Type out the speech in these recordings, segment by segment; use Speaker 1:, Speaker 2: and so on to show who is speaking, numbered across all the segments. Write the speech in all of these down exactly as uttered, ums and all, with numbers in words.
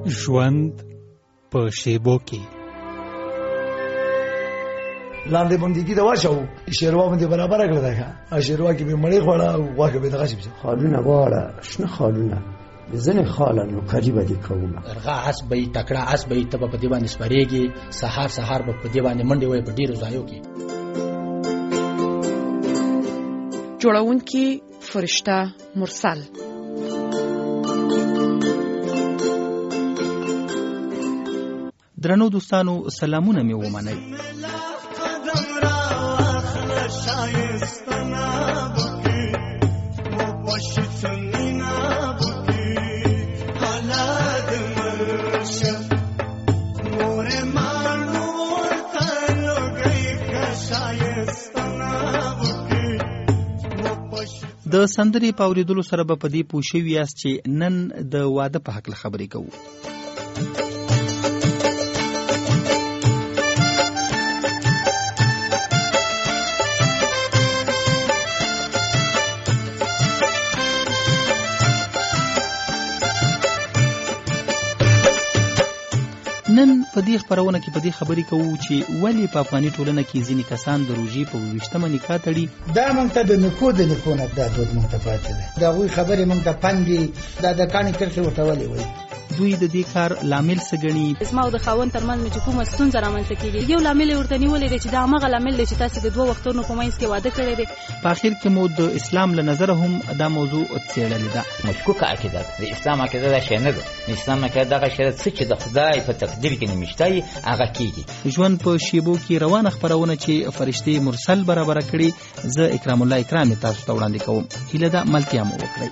Speaker 1: ژوند په شیبو کې
Speaker 2: لاندې بندګي دا واچو شیروا باندې برابر کړل دا شیروا کې به مړی خوړه او واګه به دغه شي
Speaker 3: خالونه واړه شنه خالونه زنه خاله نو قریبه دي کومه
Speaker 4: ارغا اسبې تکړه اسبې ته په دې باندې سپریږي سحر سحر په دې باندې منډي وي په ډیرو ځایو کې
Speaker 5: جوړونکي فرشته مرسل
Speaker 6: درنو دوستانو سلامونه مې ومنئ. د سندرې په اورېدلو سره به په دې پوه شوي یاست چې نن د واده په هکله خبرې کوو. نن په دې خبرونه کې په دې خبرې کوو چې ولې په افغاني ټولنه کې ځینې کسان د روژې په اوویشتمه نکاح تړي.
Speaker 7: دا موږ ته د نکو د نکو نه دا دود موږ ته پاتې ده. د هغوی خبرې موږ ته پندي دا د کاڼي کرښې ورته ولې وایي.
Speaker 6: دوی د دې کار لامل څه ګڼي؟
Speaker 8: زما او د خاوند ترمنځ مې چې کومه ستونزه رامنځته کېږي یو لامل یې ورته نیولی دی چې دا همغه لامل دی چې تاسې د دوه وختونو په منځ کې واده کړی دی.
Speaker 6: په اخر کې مو د اسلام له نظره هم دا موضوع څېړلې ده.
Speaker 9: مشکوکه عقیده ده. د اسلام عقیده دا شی نه ده. د اسلام عقیده دغه شی څه چې د خدای په تقدیر کې نوشته وي هغه کېږي.
Speaker 6: ژوند په شیبو کې روانه خپرونه چې فرشتې مرسل برابره کړي زه اکرام الله اکرامي تاسو ته وړاندې کوم. هیله ده ملتیا مو وکړئ.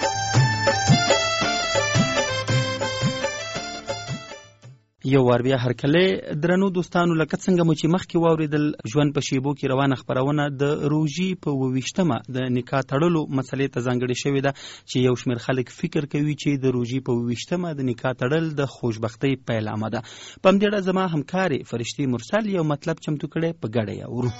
Speaker 6: یو وار بیا هرکله درنو دوستانو لکه څنګه مو چې مخکې واورېدل ژوند په شیبو کې روانه خپرونه د روژې په اوویشتمه د نکاح تړلو مسلې ته ځانګړې شوې ده چې یو شمېر خلک فکر کوي چې د روژې په اوویشتمه د نکاح تړل د خوشبختۍ پیلامه ده. په همدې اړه زما همکارې فرشتې مرسل یو مطلب چمتو کړی په ګډه یې اورو.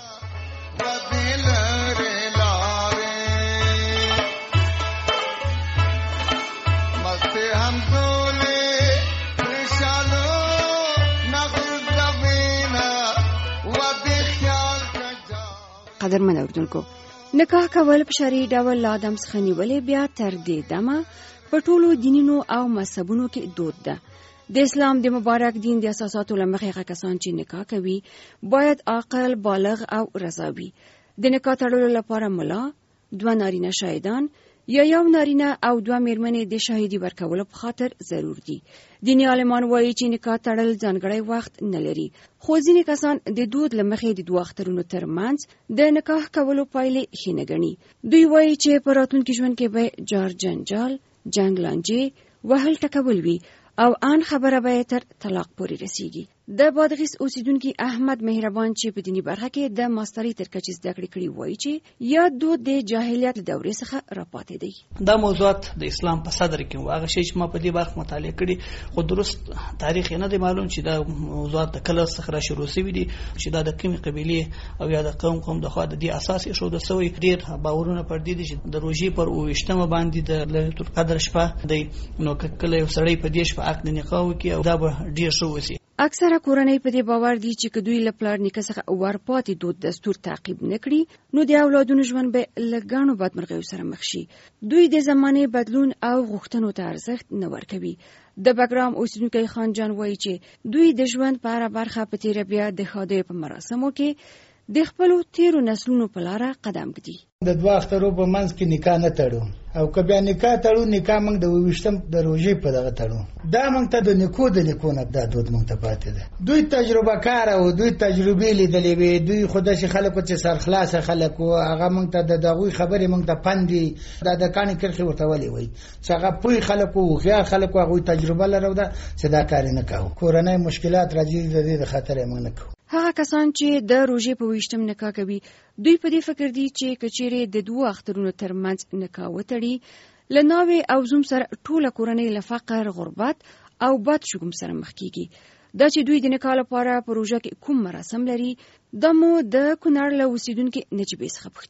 Speaker 10: قدرمن اوردونکو، نکاح کول په شرعي ډول له آدم څخه نیولې بیا تر دې دمه په ټولو دینونو او مذهبونو کې دود ده. د اسلام د مبارک دین د اساساتو له مخې هغه کسان چې نکاح کوي باید عاقل، بالغ او رضا وي. د نکاح تړلو لپاره ملا، دوه نارینه شاهدان یا یو نارینه او دوه میرمنې د شاهدي ورکولو په خاطر ضرور دي. دیني عالمان وایي چې نکاح تړل ځانګړی وخت نه لري، خو ځینې کسان د دود له مخې د دوه اخترونو ترمنځ د نکاح کولو پایلې ښې نه ګڼي. دوی وایي چې په راتلونکي ژوند کې به جار جنجال، جنګ لانجې، وهل ټکول وي او ان خبره به تر طلاق پورې رسیږي. د بادغیس اوسیدونکي احمد مهربان چې په دینی برخه کې د ماسترۍ تر کچې زده کړې کړې وایي چې یا دود د جاهلیت دورې څخه راپاتې دی.
Speaker 11: دا موضوعات د اسلام په صدر کې هغه شی چې ما په دې برخه مطالعه کړي خو درست تاریخ نه دی معلوم چې دا موضوعات د کله څخه را شروع شوي دي چې دا د کومې قبیلې او یا د قوم قوم د خوا د دې اساس یې شو د سوي ډیر باورونه پر دې دي چې د روژې پر اوویشتمه باندې د ليلة القدر شپه دی نو کله یو سړی په دې شپه عقد نکاح وکړي او دا به ډیر ښه وسی.
Speaker 10: اکثره کورنۍ په دې باور دي چې که دوی له پلار نیکه څخه ورپاتې دود دستور تعقیب نکړي نو د اولادونو ژوند به له ګڼو بدمرغیو سره مخ شي. دوی د زمانې بدلون او غوښتنو ته ارزښت نه ورکوي. د بګرام اوسیدونکی خان جان وایي چې دوی د ژوند په هره برخه په تیره بیا د ښادیو په مراسمو کې د خپلو تیرو نسلونو په لاره قدم ږدي.
Speaker 7: د دوه اخترو په منځ کې نکاح نه تړو او که بیا نکاح تړو نکاح موږ د اوویشتم د روژې په دغه تړو. دا موږ ته د نکو د نکو نه دا دود موږ ته پاتې ده. دوی تجربه کار او دوی تجربې لیدلې وي. دوی خو داسې خلکو چې سرخلاصه خلک وو هغه موږ ته د دغوی خبرې موږ ته پندي دا د کاڼي کرښې ورته ولې وایي چې هغه پوه خلک وو، هوښیار خلک وو، هغوی تجربه لرو ده چې دا کار یې نه کوو. کورنۍ مشکلات راځي د دې د خاطر یې موږ نه کوو.
Speaker 10: هغه کسان چې د روژې په اوویشتم نکاح کوي دوی په دې فکر دي چې که چیرې د دوه اخترونو ترمنځ نکاح وتړي له ناوې او زوم سره ټوله کورنۍ له فقر، غربت او بد شګم سره مخ کیږي. دا چې دوی د نکاح لپاره په روژه کې کوم مراسم لري دا مو د کونړ له اوسیدونکو نجیبې څخه پوښتلي.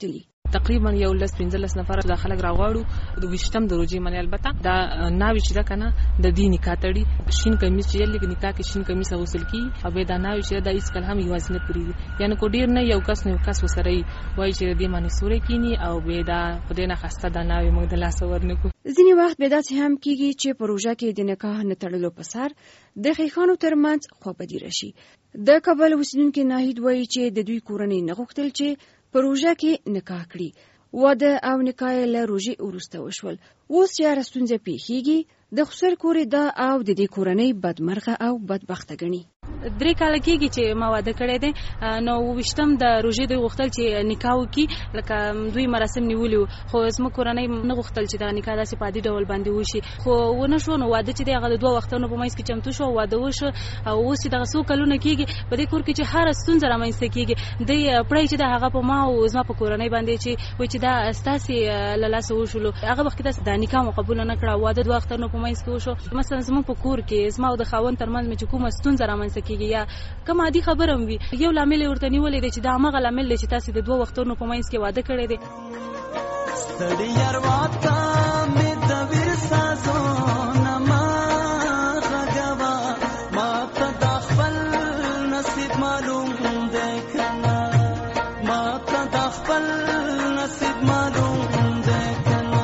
Speaker 12: تقریبا یو لس پنځلس نفر د خلک راغواړو د وشتم د روزي منی البته دا ناوی چې دا کنه د دې نکاح تړي شین کمیس چې لګ نکاح کې شین کمیس غسل کی او به دا ناوی چې دا هیڅ کله هم یوازې نه پوری یعنی کو ډیر نه یو کس نه کس وسره وای چې دې باندې سورې کینی او به دا خدای نه خسته دا ناوی موږ د لاس ورنکو.
Speaker 10: ځینې وخت به داسې هم کیږي چې پروژه کې د نکاح نه تړلو په سر د خیخانو ترمنځ خوابدي راشي. د کابل اوسیدونکي ناهید وایي چې د دوی کورنۍ نه غوښتل چې پروژه کې نکاح کړي. واده او نکاح له روژې وروسته وشول. اوس یاره ستونزه پیښیږي د خسر کورې دا او د دې کورنۍ بدمرغه او بدبخته ګڼي.
Speaker 8: درې کال کېږي چې ما واده کړی دی نو وشتم د روژې دوی غوښتل چې نکاح وکړي لکه دوی مراسم نیولي وو خو زموږ کورنۍ نه غوښتل چې دا نکاح داسې په عادي ډول باندې وشي خو ونه شو نو واده چې دی هغه د دوه وختونو په منځ کې چمتو شو واده وشو او اوس دغه څو کلونه کېږي په دې کور کې چې هر ستونزه رامنځته کېږي دی پړی چې د هغه په ما او زما په کورنۍ باندې چې وایي چې دا ستاسې له لاسه وشولو هغه وخت کې د نکاح مو قبول نه کړه واده دوه وختونو په منځ کې وشو مثلا زموږ په کور کې زما او د خاوند ترمنځ مې چې کومه ستونزه رامنځته کېږي یا کوم عادي خبره وي یو لامل ورته نیولې دی چې دا هغه لامل دی چې تاسو د دوه وختونو په منځ کې واده کړی دی. ستړي یارواتا مې د ویر سازونه ما غوا ما ته د خپل نصیب معلوم دی کنه ما ته د خپل نصیب معلوم دی کنه.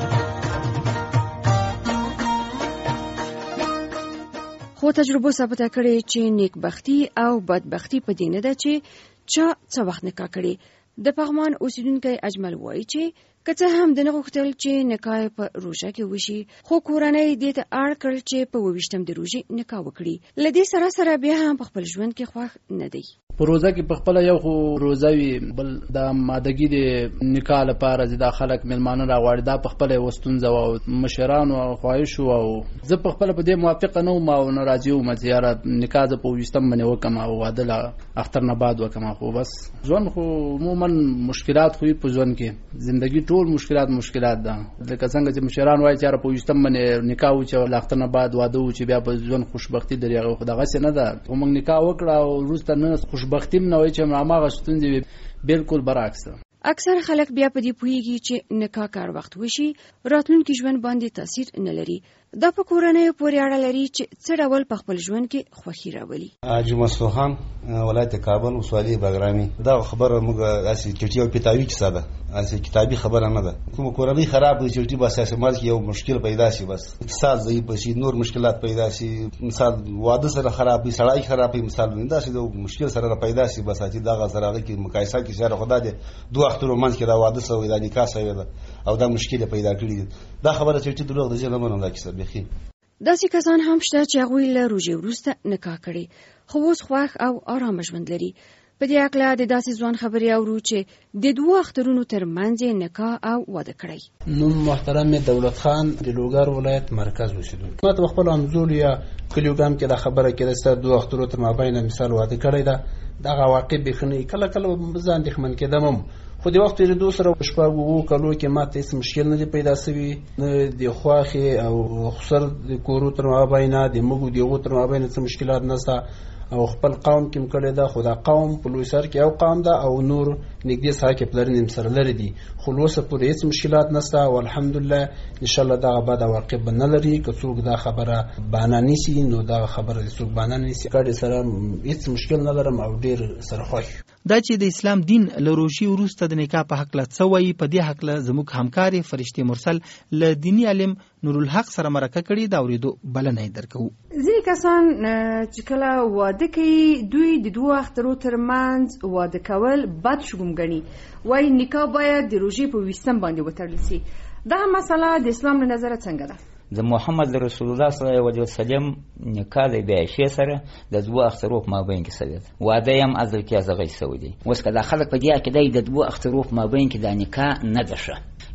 Speaker 8: خو تجربه ثابته کړې چې نیکبختي او بدبختي په دې نه ده چې چا څه وخت نکاح کړي. د پغمان اوسیدونکی اجمل وایي چې که څه هم د نه غوښتل چې نکاح په روژه کې وشي خو کورنۍ دې ته اړ کړ چې په اوویشتم د روژې نکاح وکړي. له دې سره سره بیا هم په خپل ژوند کې خوښ نه دی.
Speaker 13: په روزه کې په خپل یو خو روزه وي بل د مادګي د نکاح لپاره د خلک ملمانه راغواړي دا په خپل وستونزه او مشران او خواهش او زه په خپل په دې موافق نه وم او ناراضي وم چې یاره نکاح د په وستم باندې وکم او واده لا اختر نه بعد وکم خو بس ژوند خو عموما مشکلات خو په ژوند کې ژوندۍ ټول مشکلات مشکلات ده لکه څنګه چې مشران وایي چې یاره په وستم باندې نکاح و چې اختر نه بعد واده و چې بیا په ژوند خوشبختی درېغه خو دغه څه نه ده موږ نکاح وکړه او وروسته نه خوشبختیم نه وای چې هغه ستوندې بالکل برعکس.
Speaker 10: اکثر خلک بیا په دې پوهیږي چې نکاح کار وخت وشي راتلونکي ژوند باندې تاثیر نه لري. دا په کورنۍ پورې اړه لري چې څه ډول په خپل ژوند کې خوښي راولي.
Speaker 14: جمعه سوخان ولایت کابل وسوالي بګرامي دا خبره موږ اسې چټي او پتاوي کې ساده اسې کتابي خبره نه ده کوم کورنۍ خراب وي چټي بس اسې مال کې یو مشکل پیدا شي بس اقتصاد ضعیف شي نور مشکلات پیدا شي مثال واده سره خراب وي سړی خراب وي مثال دا شي د مشکل سره پیدا شي بس چې دا غزره کې مقایسه کې سره خدای دې دوه اختر منځ کې دا واده سوی دا نکاح سوی ده او دا مشکل پیدا کړی دا خبره چې دروغ دي نه منم دا کیسه بخي.
Speaker 10: داسې کسان هم شته چې هغوی له روژې وروسته نکاح کړي خو اوس خوښ او آرامه ژوند لري. په دې هکله د داسې ځوان خبرې اورو چې د دوه اخترونو ترمنځ یې نکاح او واده کړی.
Speaker 15: نوم محترم دولت خان د لوګر ولایت مرکز اوسیدونکی. ما ته خپل همزول یا کلیوګام کې دا خبره کړې چې دوه اخترو تر مابین مثال واده کړی دا دغه واقع بخنی کله کله ځان دښمن کېدم خو د وخت له دوسره شپږ وو کلو کې ماته هیڅ مشکل نه پیدا سوي نه د خواخي او خسر د کورو تر مابین د مګو دیغو تر مابین څه مشکلات نشته او خپل قوم کې مکړه دا خدا قوم په لوی سر کې او قوم دا او نور نږدې ساکه پلرنیم سره لري دي خلاصه په هیڅ مشکلات نشته او الحمدلله ان شاء الله دا بعد واقع بنه لري که څوک دا خبره باندې نسی نو دا خبره څوک باندې نسی کړي سره هیڅ مشکل نه لرم او ډیر سره خوښ.
Speaker 6: دا چې د اسلام دین له روژې وروسته د نکاح په حق له څه وایي په دې حق له زموږ همکاري فرشتي مرسل له دینی عالم نورالحق سره مرکه کړي دا اورېدو بلنه یې درکو.
Speaker 10: ځینې کسان چې کله واده کوي دوی د دوه اخترو ترمنځ واده کول بد شګم ګڼي وایي نکاح باید د روژې په ویشتم باندې وتړل شي. دا مسله د اسلام له نظره څنګه ده؟
Speaker 9: د محمد رسول الله صلی الله علیه وسلم نکاح د بیعشه سره د دوه اخترو په مابین کې سوي واده هم ازل کې ازغې سوي دي اوس کله خلک په دې کې د دوه اخترو په مابین کې د نکاح نه ده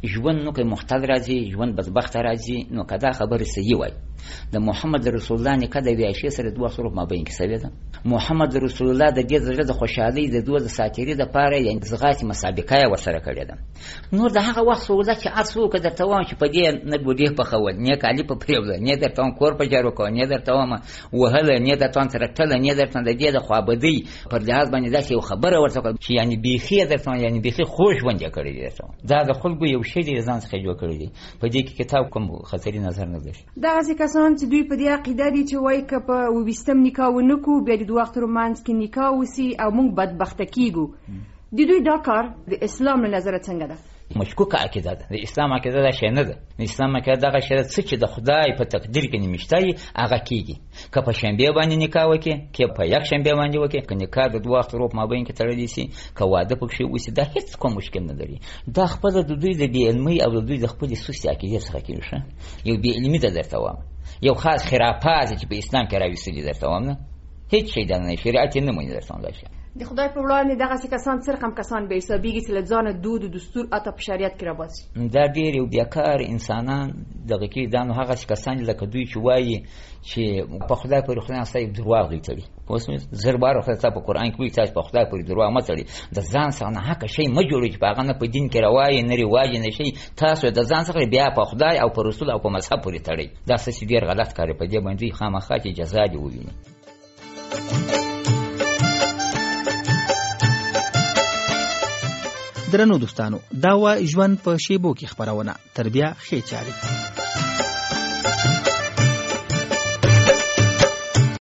Speaker 9: ژوند نو که مختل راځي ژوند بدبخته راځي نو که دا خبره صحیح وای د محمد رسول الله نکاح د یوې عایشې سره دوه سره مابین کې سوې ده محمد رسول الله د دې زړه د خوشحالۍ د دوه د ساتیري دپاره یعنې زغاتې مسابقه یې ورسره کړې ده نور د هغه وخت سودا چې هر څوک درته وایم چې په دې نه ډوډۍ پخول نه کالي په پرېوځه نه درته وایم کور په جارو کوه نه درته وایم وهله نه درته وایم ترټله نه درته د دې د خوابدۍ پر لحاظ باندې داسې یو خبره ورته کړه چې یعنې بیخي یې درته وایم یعنې بیخي خوږ ژوند یې کړی دی درته دا د خلکو یو شی دی ځان څخه جوړ کړی دی په دې کې کتاب کوم خطري نظر نه لري
Speaker 10: دغسې کسان چې دوی په دې عقیده دي چې وایي که په اوویشتم نکاح ونه کړو بیا د دوه وختو منځ کې نکاح وسي او موږ بدبخته کیږو د دوی دا کار د اسلام له نظره څنګه ده
Speaker 9: مشکوکه عقیده ده د اسلام عقیده دا شی نه ده د اسلام عقیده دغه شی ده چې د خدای په تقدیر کې نمیشته هغه کیږي که په شنبه باندې نکاح وکړي که په یک شنبه باندې وکړي که نکاح د دوه وختو په مابین کې تړلی شي که واده پکښې وشي دا هیڅ کوم مشکل نه لري دا خپله د دوی د بې علمۍ او د دوی د خپلې سستې عقیدې څخه کېږي ښه یو بې علمي ده درته وایم یو خاص خرافات چې په اسلام کې راویستلي درته وایم نه هیڅ شی دا نه شریعت یې نه مني درته وایم دا شی
Speaker 10: د خدای په وړاندې دغسې کسان څرخ هم کسان به حسابېږي چې له ځانه دود و دستور اته په شریعت کې راباسي
Speaker 9: دا ډېر یو بیکار انسانان دغه کې دا نو هغسې کسان دي لکه دوی چې وایي چې په خدای پورې خدای ستا یو درواغ دوی تړي پوه شوې زر باره خدای ستا په قرآن کې وایي تاسو په خدای پورې درواغ مه تړي د ځان څخه ناحقه شی مه جوړوئ چې په هغه نه په دین کې روا یې نه رواج یې نه شي تاسو د ځان څخه بیا په خدای او په رسول او په مذهب پورې تړئ دا څه چې ډېر غلط کار دی په دې باندې خامخا چې جزا دې وویني
Speaker 6: درنو دوستانو دا وا ژوند په شیبو کې خبرونه تر بیا ښې چارې